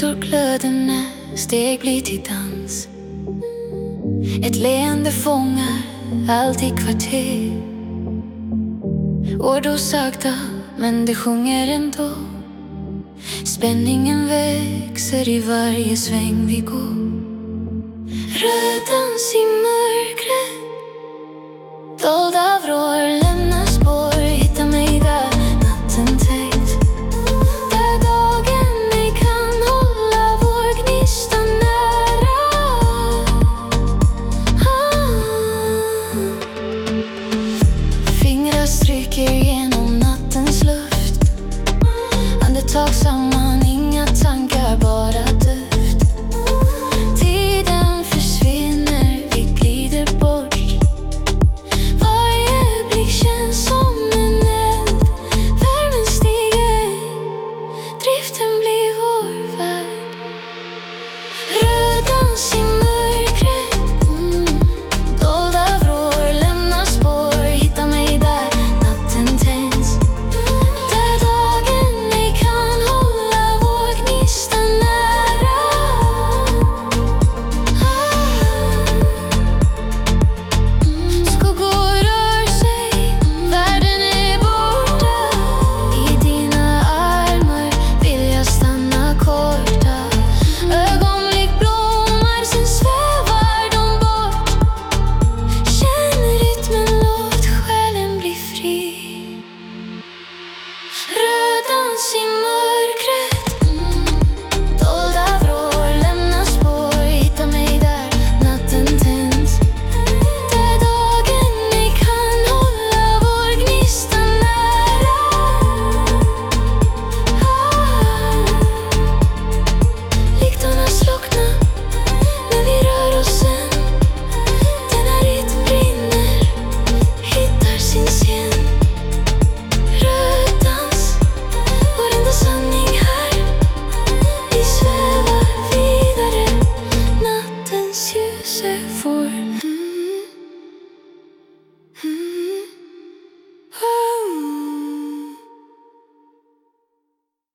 rutor glöder när steg blir till dans. Ett leende fångar allt i kvarter. Och då sakta, men det sjunger ändå. Spänningen växer i varje sväng vi går. Röd dans i mörkret, dold av rår, lämnar spår. Hitta mig där natten tänkt, där dagen ej kan hålla vår gnista nära. Fingrar stryker genom nattens luft. Andetag samman, inga tankar, bara duft. Tiden försvinner, vi glider bort. Varje blick känns som en eld. Värmen stiger, driften blir vår värld. Röd dans i mörkret, dold av rår, lämnar spår. Hitta mig där natten tänds, där dagen ej kan hålla vår gnista nära. Skuggor rör sig, världen är borta. I dina armar vill jag stanna korta. Ögonblick blommar, sen svävar de bort. Känn rytmen, låt själen bli fri. Röd dans i mörkret, dold av rår, lämnar spår. Hitta mig där natten tänds, där dagen ej kan hålla vår gnista nära. Lyktorna slocknar när vi rör oss sen. Denna rytm brinner, hittar sin scen. Röd dans, vår enda sanning här. Vi svävar vidare, nattens ljus är vår